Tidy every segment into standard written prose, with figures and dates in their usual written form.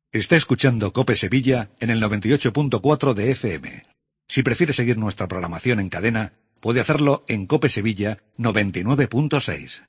Está escuchando COPE Sevilla en el 98.4 de FM. Si prefiere seguir nuestra programación en cadena, puede hacerlo en COPE Sevilla 99.6.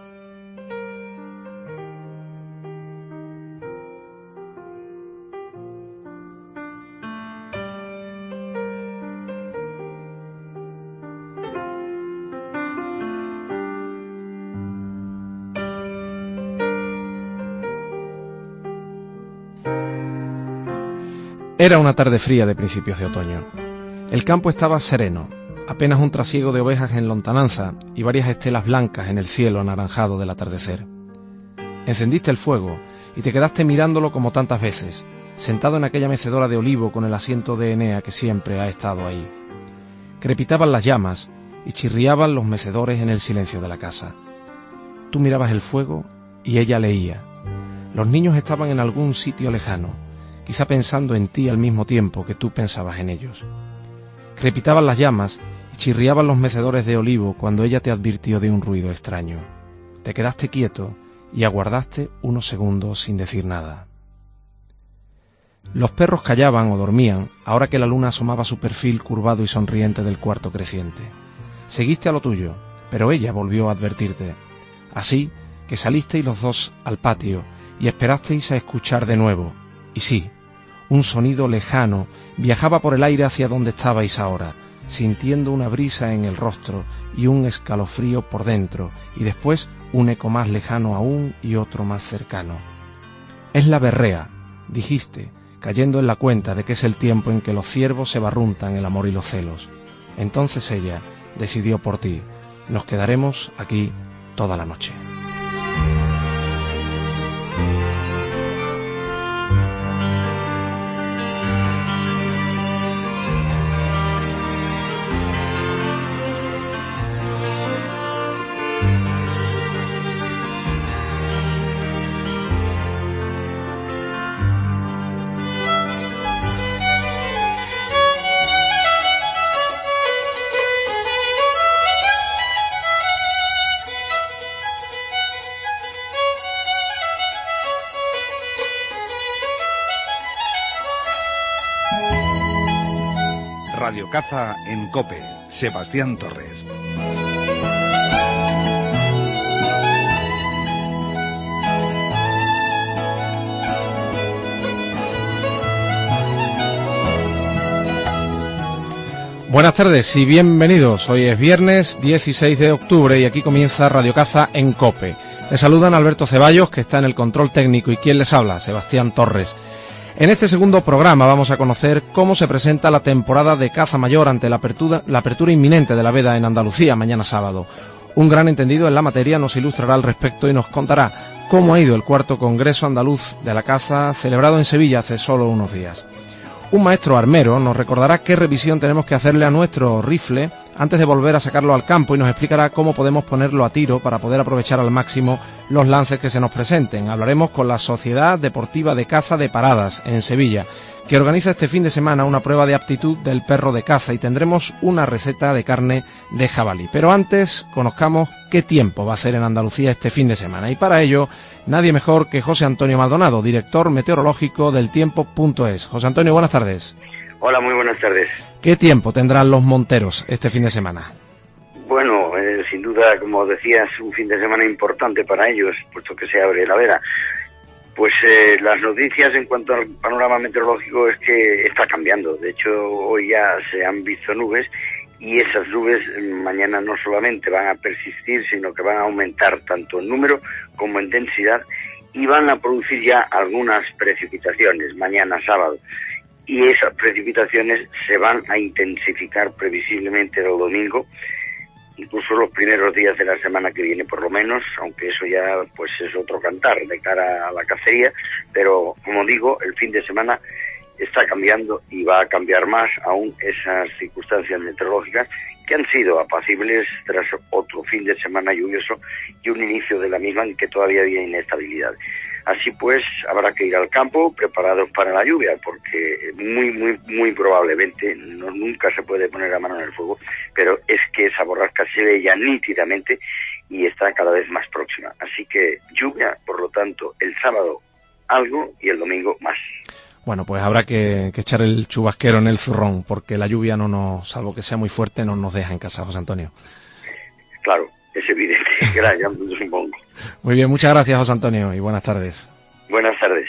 Era una tarde fría de principios de otoño. El campo estaba sereno, apenas un trasiego de ovejas en lontananza y varias estelas blancas en el cielo anaranjado del atardecer. Encendiste el fuego y te quedaste mirándolo como tantas veces, sentado en aquella mecedora de olivo con el asiento de Enea que siempre ha estado ahí. Crepitaban las llamas y chirriaban los mecedores en el silencio de la casa. Tú mirabas el fuego y ella leía. Los niños estaban en algún sitio lejano, quizá pensando en ti al mismo tiempo que tú pensabas en ellos. Crepitaban las llamas y chirriaban los mecedores de olivo cuando ella te advirtió de un ruido extraño. Te quedaste quieto y aguardaste unos segundos sin decir nada. Los perros callaban o dormían ahora que la luna asomaba su perfil curvado y sonriente del cuarto creciente. Seguiste a lo tuyo, pero ella volvió a advertirte. Así que salisteis los dos al patio y esperasteis a escuchar de nuevo. Y sí, un sonido lejano viajaba por el aire hacia donde estabais ahora, sintiendo una brisa en el rostro y un escalofrío por dentro, y después un eco más lejano aún y otro más cercano. Es la berrea, dijiste, cayendo en la cuenta de que es el tiempo en que los ciervos se barruntan el amor y los celos. Entonces ella decidió por ti. Nos quedaremos aquí toda la noche. Radio Caza en COPE, Sebastián Torres. Buenas tardes y bienvenidos. Hoy es viernes 16 de octubre y aquí comienza Radio Caza en COPE. Les saludan Alberto Ceballos, que está en el control técnico, y quien les habla, Sebastián Torres. En este segundo programa vamos a conocer cómo se presenta la temporada de caza mayor ante la apertura inminente de la veda en Andalucía mañana sábado. Un gran entendido en la materia nos ilustrará al respecto y nos contará cómo ha ido el cuarto Congreso Andaluz de la Caza celebrado en Sevilla hace solo unos días. Un maestro armero nos recordará qué revisión tenemos que hacerle a nuestro rifle antes de volver a sacarlo al campo y nos explicará cómo podemos ponerlo a tiro para poder aprovechar al máximo los lances que se nos presenten. Hablaremos con la Sociedad Deportiva de Caza de Paradas en Sevilla, que organiza este fin de semana una prueba de aptitud del perro de caza, y tendremos una receta de carne de jabalí. Pero antes, conozcamos qué tiempo va a hacer en Andalucía este fin de semana, y para ello nadie mejor que José Antonio Maldonado, director meteorológico del Tiempo.es. José Antonio, buenas tardes. Hola, muy buenas tardes. ¿Qué tiempo tendrán los monteros este fin de semana? Bueno, sin duda, como decías, un fin de semana importante para ellos, puesto que se abre la veda. Pues las noticias en cuanto al panorama meteorológico es que está cambiando. De hecho, hoy ya se han visto nubes, y esas nubes mañana no solamente van a persistir, sino que van a aumentar tanto en número como en densidad, y van a producir ya algunas precipitaciones mañana sábado. Y esas precipitaciones se van a intensificar previsiblemente el domingo, incluso los primeros días de la semana que viene por lo menos, aunque eso ya pues es otro cantar de cara a la cacería. Pero como digo, el fin de semana está cambiando y va a cambiar más aún esas circunstancias meteorológicas que han sido apacibles tras otro fin de semana lluvioso y un inicio de la misma en que todavía había inestabilidad. Así pues, habrá que ir al campo preparados para la lluvia, porque muy probablemente, nunca se puede poner la mano en el fuego, pero es que esa borrasca se ve ya nítidamente y está cada vez más próxima. Así que lluvia, por lo tanto, el sábado algo y el domingo más. Bueno, pues habrá que echar el chubasquero en el zurrón, porque la lluvia salvo que sea muy fuerte, no nos deja en casa, José Antonio. Claro, es evidente. Gracias, supongo. Muy bien, muchas gracias, José Antonio, y buenas tardes. Buenas tardes.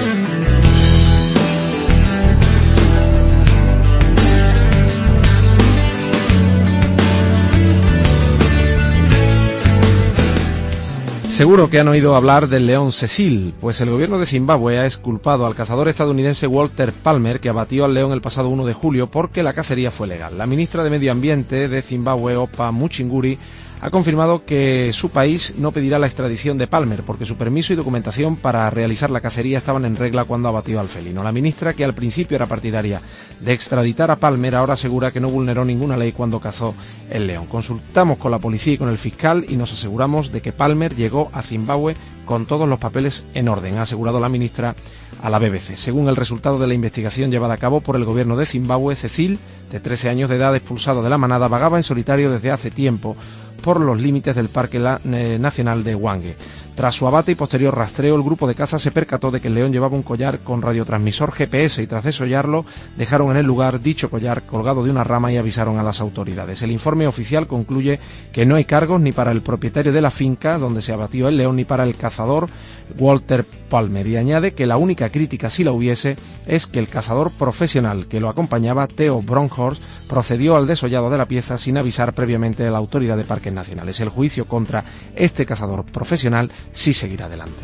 Seguro que han oído hablar del león Cecil, pues el gobierno de Zimbabue ha exculpado al cazador estadounidense Walter Palmer, que abatió al león el pasado 1 de julio porque la cacería fue legal. La ministra de Medio Ambiente de Zimbabue, Opa Muchinguri, ha confirmado que su país no pedirá la extradición de Palmer porque su permiso y documentación para realizar la cacería estaban en regla cuando abatió al felino. La ministra, que al principio era partidaria de extraditar a Palmer, ahora asegura que no vulneró ninguna ley cuando cazó el león. Consultamos con la policía y con el fiscal y nos aseguramos de que Palmer llegó a Zimbabue con todos los papeles en orden, ha asegurado la ministra a la BBC. Según el resultado de la investigación llevada a cabo por el gobierno de Zimbabue, Cecil, de 13 años de edad, expulsado de la manada, vagaba en solitario desde hace tiempo por los límites del Parque Nacional de Hwange. Tras su abate y posterior rastreo, el grupo de caza se percató de que el león llevaba un collar con radiotransmisor GPS y tras desollarlo dejaron en el lugar dicho collar colgado de una rama y avisaron a las autoridades. El informe oficial concluye que no hay cargos ni para el propietario de la finca donde se abatió el león ni para el cazador Walter Palmer, y añade que la única crítica, si la hubiese, es que el cazador profesional que lo acompañaba, Theo Bronkhorst, procedió al desollado de la pieza sin avisar previamente a la autoridad de parques nacionales. El juicio contra este cazador profesional sí seguirá adelante.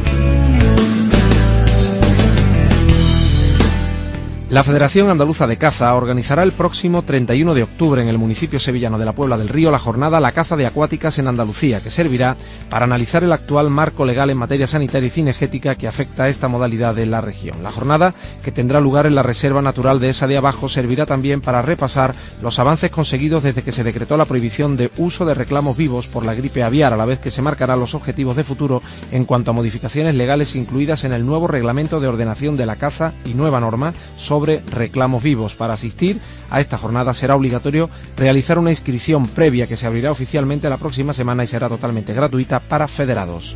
La Federación Andaluza de Caza organizará el próximo 31 de octubre en el municipio sevillano de la Puebla del Río la jornada La caza de acuáticas en Andalucía, que servirá para analizar el actual marco legal en materia sanitaria y cinegética que afecta a esta modalidad de la región. La jornada, que tendrá lugar en la Reserva Natural de Esa de Abajo, servirá también para repasar los avances conseguidos desde que se decretó la prohibición de uso de reclamos vivos por la gripe aviar, a la vez que se marcarán los objetivos de futuro en cuanto a modificaciones legales incluidas en el nuevo Reglamento de Ordenación de la Caza y nueva norma sobre reclamos vivos. Para asistir a esta jornada será obligatorio realizar una inscripción previa que se abrirá oficialmente la próxima semana y será totalmente gratuita para federados.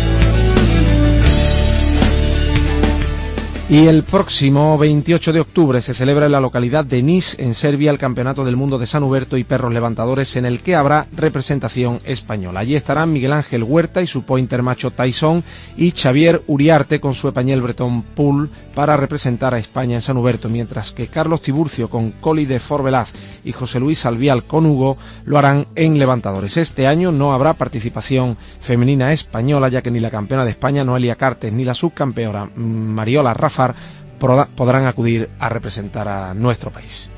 Y el próximo 28 de octubre se celebra en la localidad de Nis, en Serbia, el Campeonato del Mundo de San Huberto y Perros Levantadores, en el que habrá representación española. Allí estarán Miguel Ángel Huerta y su pointer macho Tyson y Xavier Uriarte con su español bretón Pool para representar a España en San Huberto, mientras que Carlos Tiburcio con Coli de Forvelaz y José Luis Albial con Hugo lo harán en Levantadores. Este año no habrá participación femenina española, ya que ni la campeona de España Noelia Cartes ni la subcampeona Mariola Rafa podrán acudir a representar a nuestro país.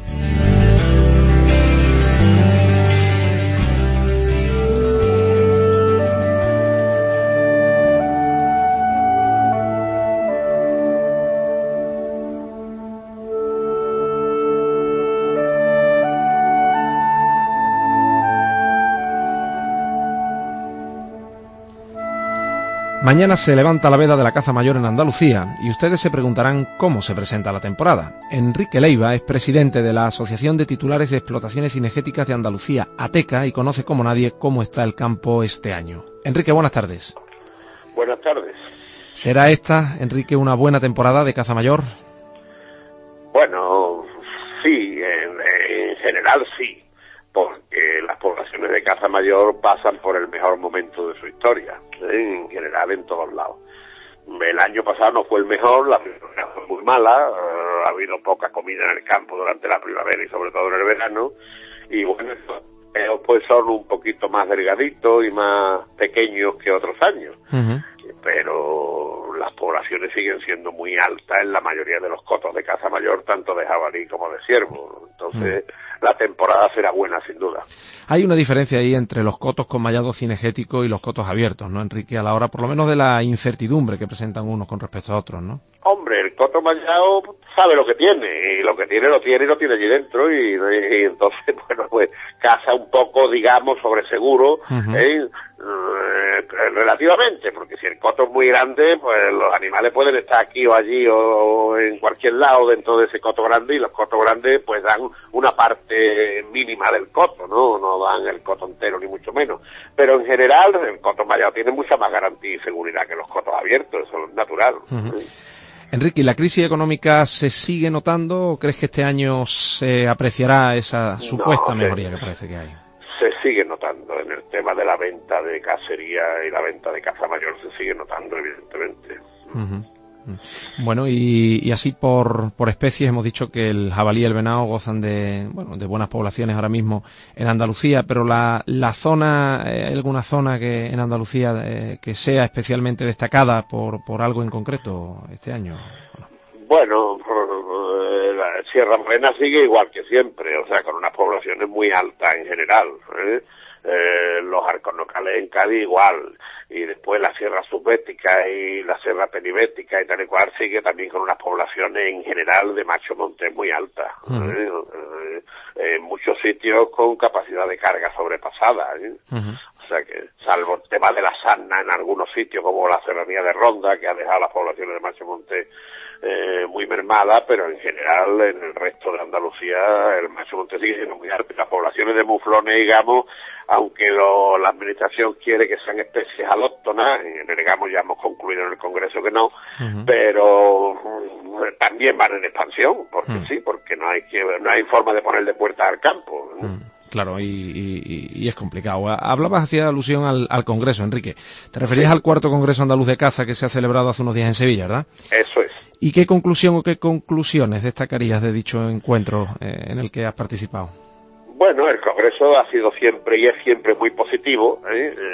Mañana se levanta la veda de la caza mayor en Andalucía y ustedes se preguntarán cómo se presenta la temporada. Enrique Leiva es presidente de la Asociación de Titulares de Explotaciones Cinegéticas de Andalucía, ATECA, y conoce como nadie cómo está el campo este año. Enrique, buenas tardes. Buenas tardes. ¿Será esta, Enrique, una buena temporada de caza mayor? Bueno, sí, en general sí, porque las poblaciones de caza mayor pasan por el mejor momento de su historia, en general en todos lados. El año pasado no fue el mejor, la primavera fue muy mala, ha habido poca comida en el campo durante la primavera y sobre todo en el verano, y bueno, pues son un poquito más delgaditos y más pequeños que otros años. Pero las poblaciones siguen siendo muy altas en la mayoría de los cotos de caza mayor, tanto de jabalí como de ciervo. Entonces, la temporada será buena, sin duda. Hay una diferencia ahí entre los cotos con mallado cinegético y los cotos abiertos, ¿no, Enrique? A la hora, por lo menos, de la incertidumbre que presentan unos con respecto a otros, ¿no? Hombre, el coto mallado sabe lo que tiene, y lo que tiene lo tiene y lo tiene allí dentro, y entonces, bueno, pues caza un poco, digamos, sobre seguro, relativamente, porque si el coto es muy grande, pues los animales pueden estar aquí o allí o en cualquier lado dentro de ese coto grande, y los cotos grandes pues dan una parte mínima del coto, no dan el coto entero ni mucho menos, pero en general el coto mallado tiene mucha más garantía y seguridad que los cotos abiertos, eso es natural. Enrique, ¿la crisis económica se sigue notando o crees que este año se apreciará esa supuesta mejoría que parece que hay? Se sigue notando en el tema de la venta de cacería y la venta de caza mayor, se sigue notando evidentemente. Bueno, y así por especies hemos dicho que el jabalí y el venado gozan de buenas poblaciones ahora mismo en Andalucía, pero la zona, ¿hay alguna zona que en Andalucía que sea especialmente destacada por algo en concreto este año? Bueno, la Sierra Morena sigue igual que siempre, o sea, con unas poblaciones muy altas en general, los arconocales en Cádiz igual, y después la Sierra Subbética y la Sierra Penibética y tal y cual sigue también con unas poblaciones en general de macho montés muy altas, en muchos sitios con capacidad de carga sobrepasada, O sea que, salvo el tema de la sarna en algunos sitios como la serranía de Ronda, que ha dejado las poblaciones de macho montés muy mermada, pero en general en el resto de Andalucía el macho montés sigue siendo muy alto. Las poblaciones de muflones, digamos, aunque la administración quiere que sean especies alóctonas, digamos ya hemos concluido en el Congreso que no, pero también van en expansión, porque porque no hay forma de poner de puertas al campo. Claro, y es complicado. Hablabas, hacía alusión al Congreso, Enrique. Te referías al cuarto Congreso Andaluz de Caza que se ha celebrado hace unos días en Sevilla, ¿verdad? Eso es. ¿Y qué conclusión o qué conclusiones destacarías de dicho encuentro en el que has participado? Bueno, el Congreso ha sido siempre y es siempre muy positivo,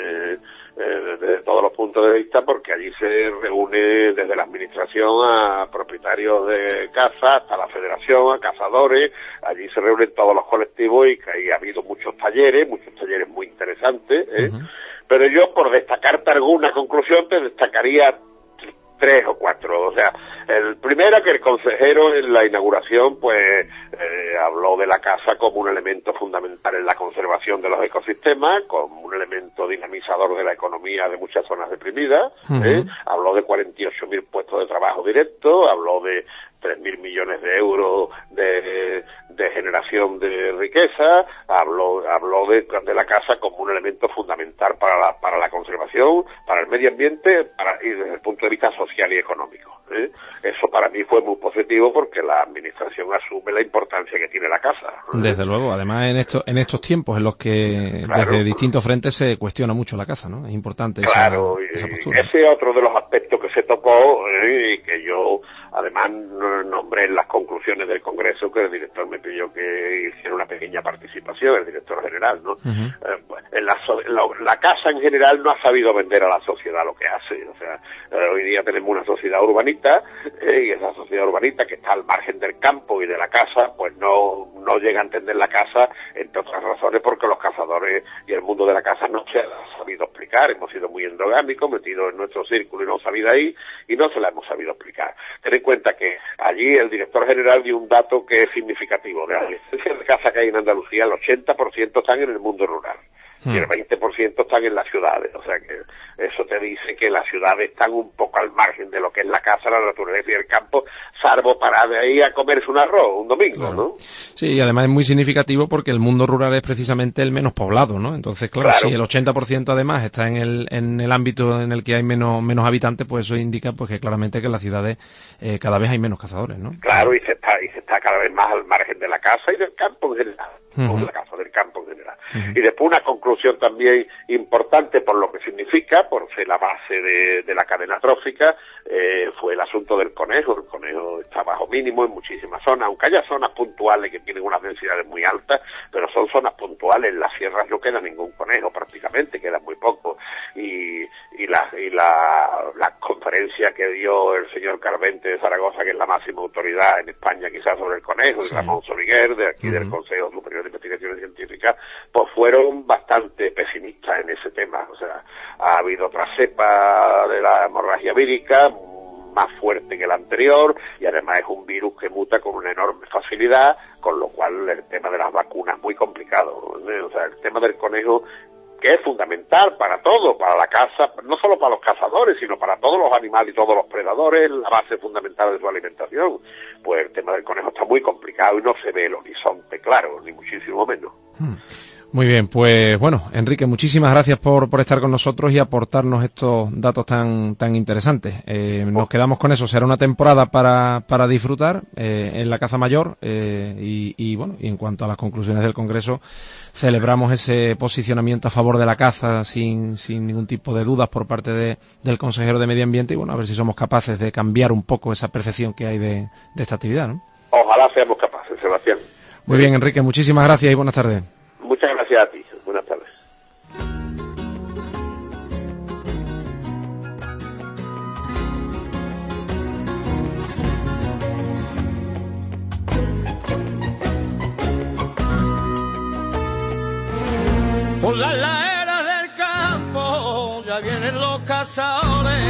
desde todos los puntos de vista, porque allí se reúne desde la administración a propietarios de caza hasta la federación, a cazadores, allí se reúnen todos los colectivos y ha habido muchos talleres muy interesantes, pero yo por destacarte alguna conclusión te destacaría 3 o 4, o sea, el primero que el consejero en la inauguración habló de la caza como un elemento fundamental en la conservación de los ecosistemas, como un elemento dinamizador de la economía de muchas zonas deprimidas, habló de 48.000 puestos de trabajo directos, habló de 3.000 millones de euros de generación de riqueza, habló de la caza como un elemento fundamental para la conservación, para el medio ambiente y desde el punto de vista social y económico. Eso para mí fue muy positivo porque la administración asume la importancia que tiene la caza. Desde luego, además en estos tiempos en los que desde distintos frentes se cuestiona mucho la caza, ¿no? Es importante esa postura. Ese es otro de los aspectos que se tocó y que yo además nombré en las conclusiones del Congreso, que el director me pidió que hiciera una pequeña participación, el director general, ¿no? La caza en general no ha sabido vender a la sociedad lo que hace, o sea, hoy día tenemos una sociedad urbanita y esa sociedad urbanita que está al margen del campo y de la caza, pues no llega a entender la caza, entre otras razones porque los cazadores y el mundo de la caza no se ha sabido explicar, hemos sido muy endogámicos, metidos en nuestro círculo y no sabido ahí, y no se la hemos sabido explicar. Ten en cuenta que allí el director general dio un dato que es significativo. De las licencias de caza que hay en Andalucía, el 80% están en el mundo rural y el 20% están en las ciudades, o sea que eso te dice que las ciudades están un poco al margen de lo que es la caza, la naturaleza y el campo, salvo para de ahí a comerse un arroz un domingo, claro. ¿No? Sí, y además es muy significativo porque el mundo rural es precisamente el menos poblado, ¿no? Entonces, claro. Si el 80% además está en el ámbito en el que hay menos habitantes, pues eso indica pues que claramente que en las ciudades cada vez hay menos cazadores, ¿no? Claro, y se está cada vez más al margen de la caza y del campo en general, de la caza del campo en general. Y después una conclusión también importante por lo que significa, por ser la base de la cadena trófica, fue el asunto del conejo. El conejo está bajo mínimo en muchísimas zonas, aunque haya zonas puntuales que tienen unas densidades muy altas, pero son zonas puntuales. En las sierras no queda ningún conejo prácticamente, queda muy poco. Y la conferencia que dio el señor Carvente de Zaragoza, que es la máxima autoridad en España quizás sobre el conejo, y Ramón Soriguer, de aquí del Consejo Superior de Investigaciones Científicas, pues fueron bastante pesimistas en ese tema. O sea, ha habido otra cepa de la hemorragia vírica más fuerte que el anterior, y además es un virus que muta con una enorme facilidad, con lo cual el tema de las vacunas es muy complicado, ¿no? O sea, el tema del conejo, que es fundamental para todo, para la caza, no solo para los cazadores, sino para todos los animales y todos los predadores, la base fundamental de su alimentación. Pues el tema del conejo está muy complicado y no se ve el horizonte claro, ni muchísimo menos. Muy bien, pues bueno, Enrique, muchísimas gracias por estar con nosotros y aportarnos estos datos tan interesantes. Nos quedamos con eso, será una temporada para disfrutar en la caza mayor y bueno, y en cuanto a las conclusiones del Congreso, celebramos ese posicionamiento a favor de la caza sin ningún tipo de dudas por parte del consejero de Medio Ambiente y bueno, a ver si somos capaces de cambiar un poco esa percepción que hay de esta actividad, ¿no? Ojalá seamos capaces, Sebastián. Muy bien, Enrique, muchísimas gracias y buenas tardes. Muchas gracias a ti. Buenas tardes. Por la ladera del campo ya vienen los cazadores,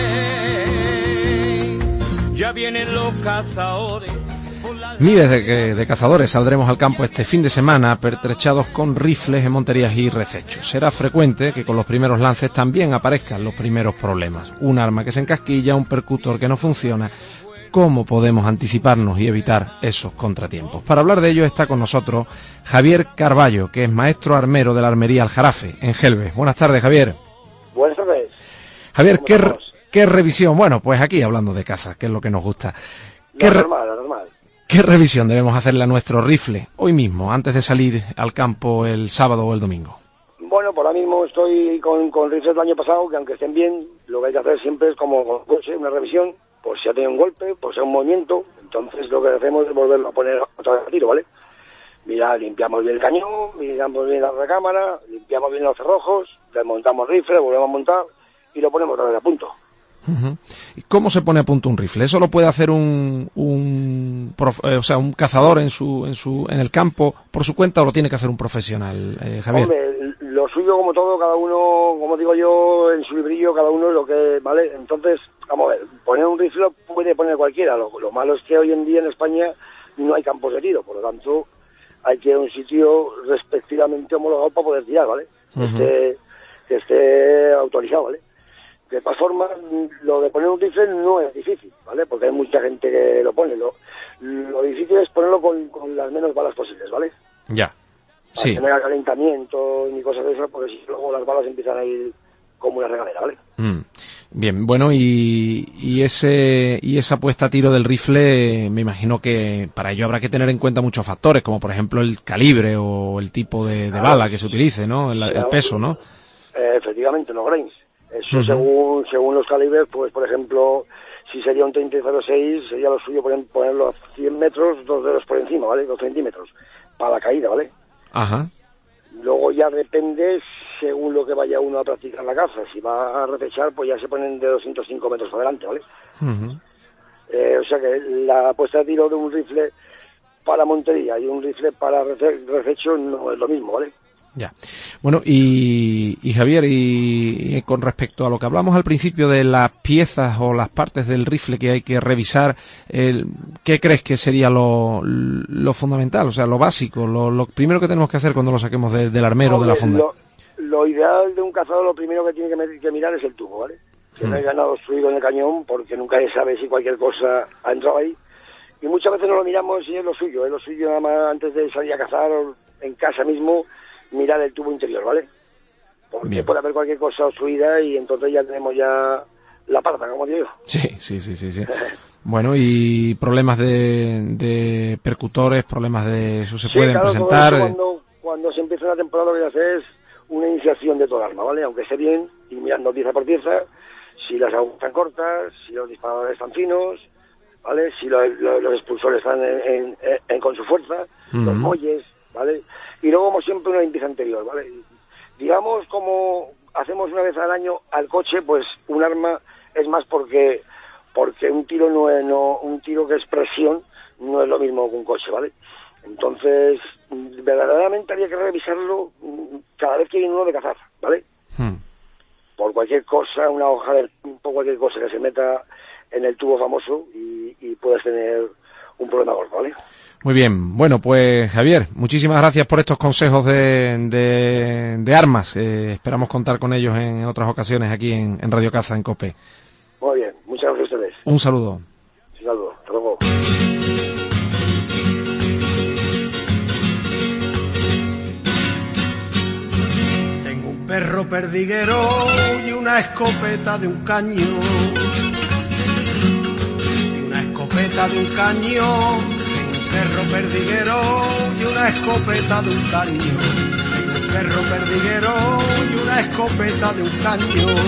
ya vienen los cazadores. Miles de cazadores saldremos al campo este fin de semana pertrechados con rifles, hemonterías y recechos. Será frecuente que con los primeros lances también aparezcan los primeros problemas. Un arma que se encasquilla, un percutor que no funciona. ¿Cómo podemos anticiparnos y evitar esos contratiempos? Para hablar de ello está con nosotros Javier Carballo, que es maestro armero de la armería Aljarafe, en Gelbe. Buenas tardes, Javier. Buenas tardes. Javier, ¿qué revisión? Bueno, pues aquí hablando de caza, que es lo que nos gusta. Normal. ¿Qué revisión debemos hacerle a nuestro rifle hoy mismo, antes de salir al campo el sábado o el domingo? Bueno, por ahora mismo estoy con rifles del año pasado, que aunque estén bien, lo que hay que hacer siempre es como con coche, una revisión, por si ha tenido un golpe, por si ha un movimiento. Entonces lo que hacemos es volverlo a poner otra vez a tiro, ¿vale? Mira, limpiamos bien el cañón, miramos bien la recámara, limpiamos bien los cerrojos, desmontamos el rifle, volvemos a montar y lo ponemos otra vez a punto. ¿Y cómo se pone a punto un rifle? ¿Eso lo puede hacer un cazador en el campo por su cuenta o lo tiene que hacer un profesional, Javier? Hombre, lo suyo como todo, cada uno, como digo yo, en su librillo, cada uno lo que, ¿vale? Entonces, vamos a ver, poner un rifle lo puede poner cualquiera. Lo malo es que hoy en día en España no hay campos de tiro, por lo tanto hay que ir a un sitio respectivamente homologado para poder tirar, ¿vale? Que esté autorizado, ¿vale? De todas formas, lo de poner un rifle no es difícil, ¿vale? Porque hay mucha gente que lo pone. Lo difícil es ponerlo con las menos balas posibles, ¿vale? Ya, sí. Para que no haya calentamiento ni cosas de esas, porque si luego las balas empiezan a ir como una regadera, ¿vale? Bien, bueno, y esa puesta a tiro del rifle, me imagino que para ello habrá que tener en cuenta muchos factores, como por ejemplo el calibre o el tipo de bala que se utilice, ¿no? El peso, ¿no? Efectivamente, los grains. Eso según los calibres, pues por ejemplo, si sería un 30-06, sería lo suyo ponerlo a 100 metros, 2 dedos por encima, ¿vale? 2 centímetros, para la caída, ¿vale? Ajá. Luego ya depende, según lo que vaya uno a practicar la caza. Si va a recechar, pues ya se ponen de 205 metros adelante, ¿vale? O sea que la puesta de tiro de un rifle para montería y un rifle para rececho no es lo mismo, ¿vale? Ya. Bueno, y Javier, y con respecto a lo que hablamos al principio de las piezas o las partes del rifle que hay que revisar, ¿qué crees que sería lo fundamental, o sea, lo básico, lo primero que tenemos que hacer cuando lo saquemos del armero o de la funda? Lo ideal de un cazador, lo primero que tiene que mirar es el tubo, ¿vale? Que no haya nada obstruido en el cañón, porque nunca se sabe si cualquier cosa ha entrado ahí. Y muchas veces no lo miramos y es lo suyo nada más antes de salir a cazar en casa mismo, mirar el tubo interior, ¿vale? Porque puede haber cualquier cosa obstruida y entonces ya tenemos ya la parda, como digo. Sí. Bueno, y problemas de percutores, problemas de eso se pueden presentar. Cuando se empieza una temporada, lo que se hace es una iniciación de toda arma, ¿vale? Aunque esté bien, y mirando pieza por pieza, si las agujas están cortas, si los disparadores están finos, ¿vale? Si los expulsores están con su fuerza, los muelles, ¿vale? Y luego, como siempre, una limpieza anterior, ¿vale? Digamos, como hacemos una vez al año al coche, pues un arma es más porque un tiro un tiro que es presión no es lo mismo que un coche, ¿vale? Entonces, verdaderamente habría que revisarlo cada vez que viene uno de cazar, ¿vale? por cualquier cosa, una hoja del campo, cualquier cosa que se meta en el tubo famoso y puedes tener un problema gordo, ¿vale? Muy bien. Bueno, pues Javier, muchísimas gracias por estos consejos de armas. Esperamos contar con ellos en otras ocasiones aquí en Radio Caza, en COPE. Muy bien, muchas gracias a ustedes. Un saludo. Un saludo, hasta luego. Tengo un perro perdiguero y una escopeta de un cañón. Y una escopeta de un cañón. Perro perdiguero y una escopeta de un cañón. Un perro perdiguero y una escopeta de un cañón.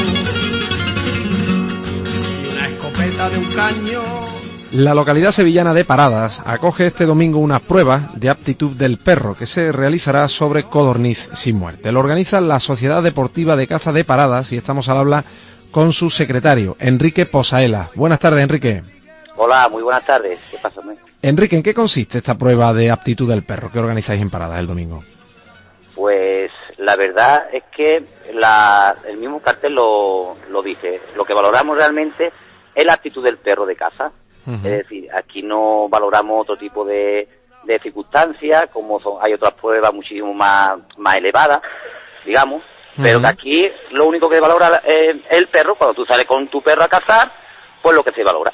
Y una escopeta de un cañón. La localidad sevillana de Paradas acoge este domingo unas pruebas de aptitud del perro que se realizará sobre codorniz sin muerte. Lo organiza la Sociedad Deportiva de Caza de Paradas y estamos al habla con su secretario, Enrique Posaela. Buenas tardes, Enrique. Hola, muy buenas tardes. ¿Qué pasa, hombre? Enrique, ¿en qué consiste esta prueba de aptitud del perro que organizáis en Paradas el domingo? Pues la verdad es que el mismo cartel lo dice. Lo que valoramos realmente es la aptitud del perro de caza. Es decir, aquí no valoramos otro tipo de circunstancias, como hay otras pruebas muchísimo más elevadas, digamos, pero que aquí lo único que valora es el perro. Cuando tú sales con tu perro a cazar, pues lo que se valora.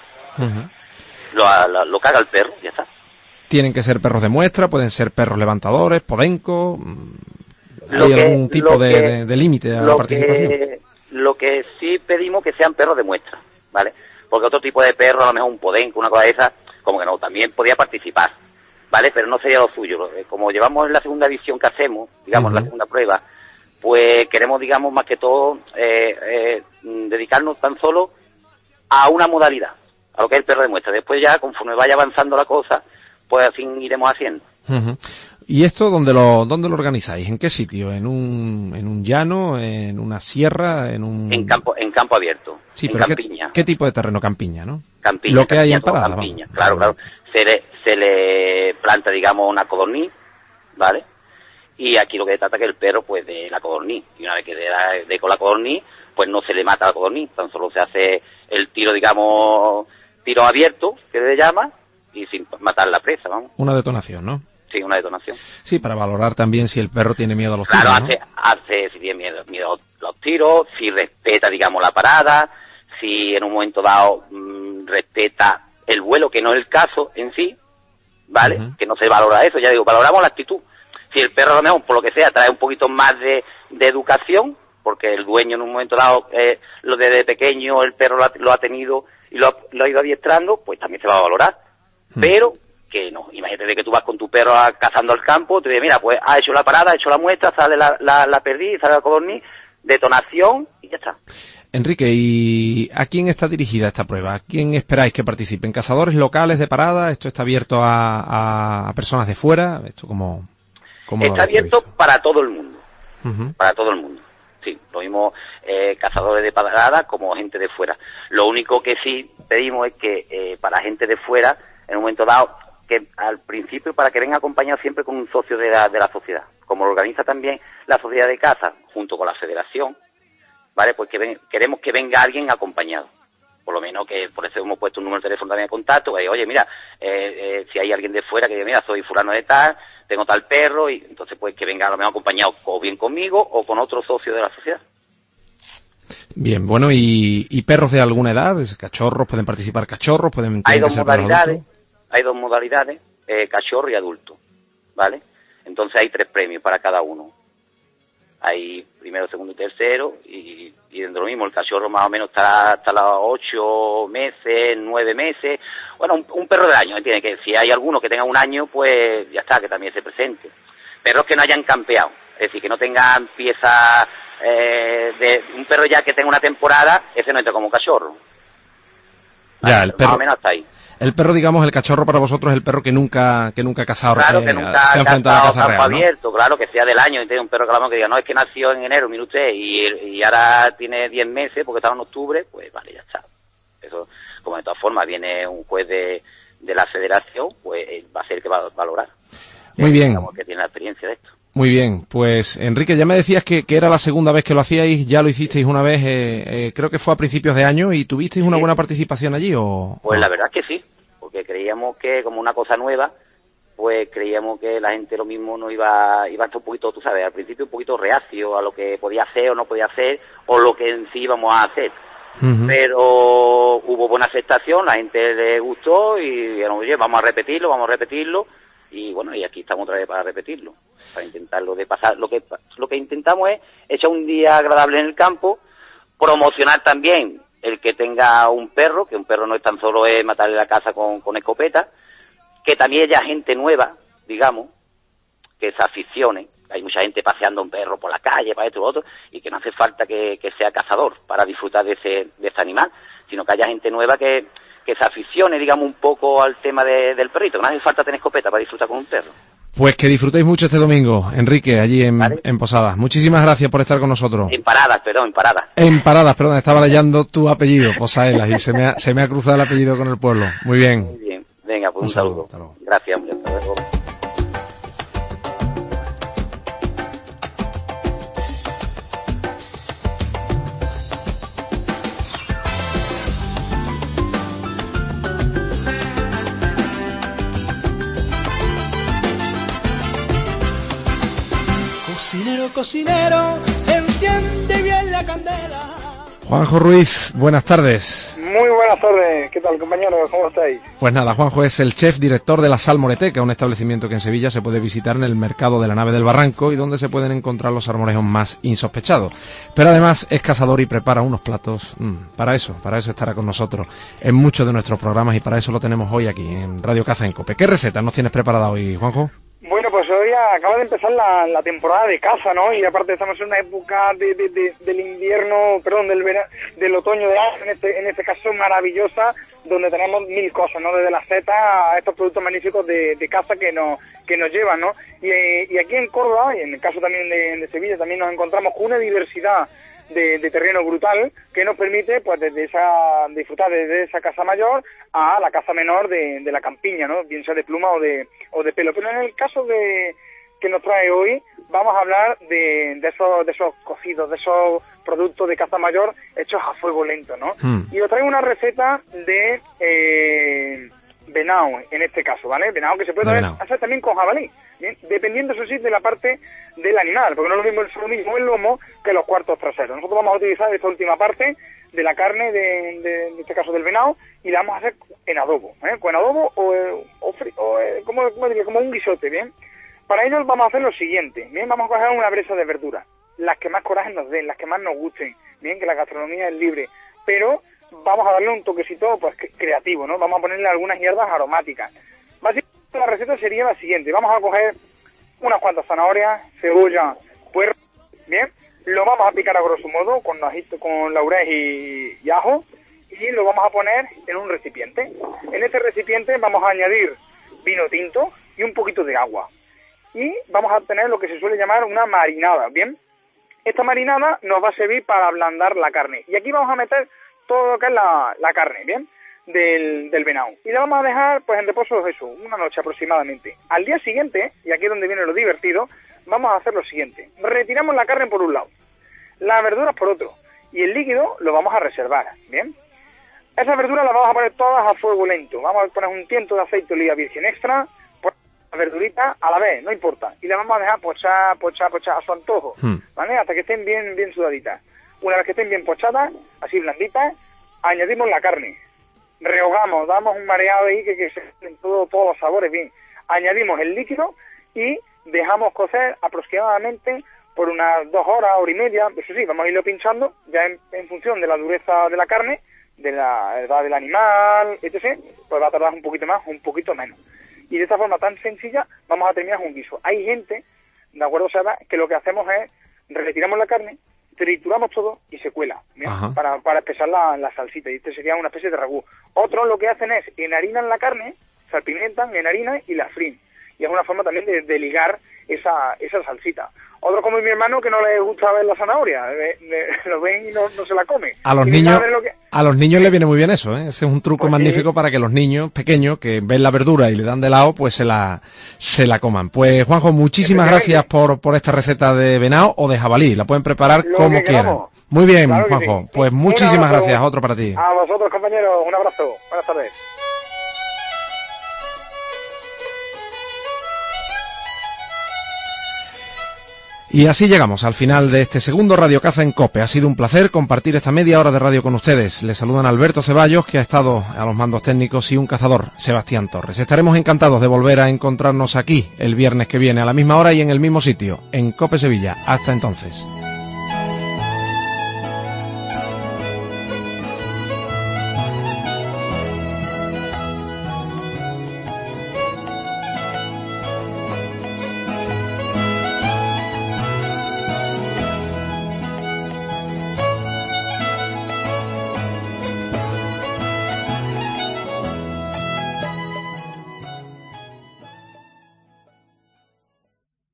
Lo caga el perro, ya está. ¿Tienen que ser perros de muestra? ¿Pueden ser perros levantadores, podencos? ¿Hay algún tipo de límite a la participación? Lo que sí pedimos que sean perros de muestra, ¿vale? Porque otro tipo de perro, a lo mejor un podenco, una cosa de esas, como que no, también podía participar, ¿vale? Pero no sería lo suyo. Como llevamos en la segunda edición que hacemos, digamos, la segunda prueba, pues queremos, digamos, más que todo, dedicarnos tan solo a una modalidad, a lo que es el perro de muestra. Después ya, conforme vaya avanzando la cosa, pues así iremos haciendo. ¿Y esto dónde lo organizáis? ¿En qué sitio? ¿En un llano? ¿En una sierra? En campo abierto. Sí, en pero campiña. ¿qué tipo de terreno? Campiña, ¿no? Campiña. Lo que hay en Parada. Paradas. Claro. Se le planta, digamos, una codorniz, ¿vale? Y aquí lo que se trata es que el perro, pues, de la codorniz. Y una vez que de con la codorniz, pues no se le mata a la codorniz, tan solo se hace el tiro, digamos, tiro abierto, que se llama, y sin matar la presa, vamos. Una detonación, ¿no? Sí, una detonación. Sí, para valorar también si el perro tiene miedo a los tiros, Claro, ¿no? si tiene miedo a los tiros, si respeta, digamos, la parada, si en un momento dado respeta el vuelo, que no es el caso en sí, ¿vale? Que no se valora eso, ya digo, valoramos la actitud. Si el perro, a lo mejor, por lo que sea, trae un poquito más de educación, porque el dueño en un momento dado, lo desde pequeño, el perro lo ha tenido y lo ha ido adiestrando, pues también se va a valorar. Pero que no, imagínate que tú vas con tu perro cazando al campo, te dice, mira, pues ha hecho la parada, ha hecho la muestra, sale la perdiz, sale la codorniz, detonación y ya está. Enrique, ¿y a quién está dirigida esta prueba? ¿A quién esperáis que participen? ¿Cazadores locales de Parada? ¿Esto está abierto a personas de fuera? ¿Esto cómo está abierto para todo el mundo. Para todo el mundo. Sí, lo mismo cazadores de Parada como gente de fuera. Lo único que sí pedimos es que para gente de fuera, en un momento dado, que al principio para que venga acompañado siempre con un socio de la sociedad. Como lo organiza también la sociedad de caza, junto con la federación, ¿vale? Pues queremos que venga alguien acompañado. Por lo menos que, por eso hemos puesto un número de teléfono también de contacto, que oye, mira, si hay alguien de fuera que diga, mira, soy fulano de tal, tengo tal perro, y entonces pues que venga a lo mejor acompañado o bien conmigo o con otro socio de la sociedad. Bien, bueno, ¿y perros de alguna edad? ¿Cachorros? ¿Pueden participar cachorros? Hay dos modalidades, cachorro y adulto, ¿vale? Entonces hay 3 premios para cada uno. Hay primero, segundo y tercero, y dentro de lo mismo, el cachorro más o menos está hasta los 8 meses, 9 meses. Bueno, un perro del año, tiene que, si hay alguno que tenga un año, pues ya está, que también se presente. Perros que no hayan campeado, es decir, que no tengan piezas de un perro ya que tenga una temporada, ese no entra como cachorro. Ya, el perro, más o menos hasta ahí. El perro, digamos, el cachorro para vosotros es el perro que nunca ha cazado, claro, que nunca se ha enfrentado a la caza real, ¿no? Abierto, claro, que sea del año, y tiene un perro que diga, no, es que nació en enero, mire usted, y ahora tiene 10 meses porque estaba en octubre, pues vale, ya está. Eso, como de todas formas viene un juez de la federación, pues va a ser el que va a valorar. Muy bien. Digamos que tiene la experiencia de esto. Muy bien, pues Enrique, ya me decías que era la segunda vez que lo hacíais, ya lo hicisteis una vez, creo que fue a principios de año, y tuvisteis una buena participación allí, ¿o? Pues la verdad es que sí, porque creíamos que como una cosa nueva, pues creíamos que la gente lo mismo no iba a estar un poquito, tú sabes, al principio un poquito reacio a lo que podía hacer o no podía hacer, o lo que en sí íbamos a hacer. Pero hubo buena aceptación, la gente le gustó y dijeron, oye, vamos a repetirlo, y bueno, y aquí estamos otra vez para repetirlo, para intentarlo de pasar. Lo que intentamos es echar un día agradable en el campo, promocionar también el que tenga un perro, que un perro no es tan solo es matarle la casa con escopeta, que también haya gente nueva, digamos, que se aficione. Hay mucha gente paseando un perro por la calle, para esto y lo otro, y que no hace falta que sea cazador para disfrutar de ese animal, sino que haya gente nueva que se aficione, digamos, un poco al tema del perrito, que no hace falta tener escopeta para disfrutar con un perro. Pues que disfrutéis mucho este domingo, Enrique, allí en Posadas. Muchísimas gracias por estar con nosotros. En Paradas, estaba leyendo tu apellido, Posaelas, y se me ha cruzado el apellido con el pueblo. Muy bien. Muy bien, venga, pues un saludo. Hasta luego. Gracias, hasta luego. Cocinero, enciende bien la candela. Juanjo Ruiz, buenas tardes. Muy buenas tardes, ¿qué tal, compañeros? ¿Cómo estáis? Pues nada, Juanjo es el chef director de la Salmoreteca, un establecimiento que en Sevilla se puede visitar en el mercado de la Nave del Barranco y donde se pueden encontrar los salmorejos más insospechados. Pero además es cazador y prepara unos platos. Para eso estará con nosotros en muchos de nuestros programas, y para eso lo tenemos hoy aquí en Radio Caza en COPE. ¿Qué recetas nos tienes preparada hoy, Juanjo? Bueno, pues hoy acaba de empezar la temporada de caza, ¿no? Y aparte estamos en una época del invierno, perdón, del otoño de año, en este caso maravillosa, donde tenemos mil cosas, ¿no? Desde la seta a estos productos magníficos de caza que nos llevan, ¿no? Y aquí en Córdoba, y en el caso también de Sevilla, también nos encontramos con una diversidad de terreno brutal que nos permite, pues, disfrutar desde esa caza mayor a la caza menor de la campiña, ¿no? Bien sea de pluma o de pelo. Pero en el caso que nos trae hoy, vamos a hablar de esos cocidos, de esos productos de caza mayor hechos a fuego lento, ¿no? Y os traigo una receta de venado, en este caso, ¿vale? Venado que se puede hacer también con jabalí, ¿bien? Dependiendo, eso sí, de la parte del animal, porque no es lo mismo el lomo que los cuartos traseros. Nosotros vamos a utilizar esta última parte de la carne, en este caso del venado, y la vamos a hacer en adobo, con adobo como un guisote, ¿bien? Para ello vamos a hacer lo siguiente, ¿bien? Vamos a coger una presa de verduras, las que más coraje nos den, las que más nos gusten, bien, que la gastronomía es libre, pero vamos a darle un toquecito, pues, creativo, ¿no? Vamos a ponerle algunas hierbas aromáticas. Básicamente la receta sería la siguiente: vamos a coger unas cuantas zanahorias, cebolla, puerro, bien, lo vamos a picar a grosso modo con laurel y ajo, y lo vamos a poner en un recipiente. En este recipiente vamos a añadir vino tinto y un poquito de agua, y vamos a tener lo que se suele llamar una marinada, bien. Esta marinada nos va a servir para ablandar la carne, y aquí vamos a meter todo lo que es la carne, bien, del venado, y la vamos a dejar, pues, en reposo, eso, una noche aproximadamente. Al día siguiente, y aquí es donde viene lo divertido, vamos a hacer lo siguiente: retiramos la carne por un lado, las verduras por otro, y el líquido lo vamos a reservar, bien. Esas verduras las vamos a poner todas a fuego lento, vamos a poner un tiento de aceite de oliva virgen extra, las verduritas a la vez, no importa, y las vamos a dejar pochar a su antojo, ¿vale? Hasta que estén bien sudaditas. Una vez que estén bien pochadas, así blanditas, añadimos la carne, rehogamos, damos un mareado ahí que se den todos los sabores bien. Añadimos el líquido y dejamos cocer aproximadamente por unas 2 horas, hora y media. Eso sí, vamos a irlo pinchando ya en función de la dureza de la carne, de la edad del animal, etc. Pues va a tardar un poquito más, un poquito menos. Y de esta forma tan sencilla vamos a terminar un guiso. Hay gente, ¿de acuerdo, Seba?, que lo que hacemos es retiramos la carne, trituramos todo y se cuela, ¿bien? Para espesar la salsita, y este sería una especie de ragú. Otros lo que hacen es enharinan la carne, salpimentan, enharinan y la fríen. y es una forma también de ligar esa salsita. Otro como mi hermano que no le gusta ver la zanahoria, lo ven y no se la come. A los niños les viene muy bien eso, ¿eh? Ese es un truco magnífico para que los niños pequeños que ven la verdura y le dan de lado, pues se la coman. Pues Juanjo, muchísimas gracias por esta receta de venado o de jabalí, la pueden preparar como quieran. Muy bien, claro, Juanjo, sí. Pues muchísimas gracias, otro para ti. A vosotros, compañeros, un abrazo, buenas tardes. Y así llegamos al final de este segundo Radio Caza en COPE. Ha sido un placer compartir esta media hora de radio con ustedes. Les saludan Alberto Ceballos, que ha estado a los mandos técnicos, y un cazador, Sebastián Torres. Estaremos encantados de volver a encontrarnos aquí el viernes que viene a la misma hora y en el mismo sitio, en COPE Sevilla. Hasta entonces.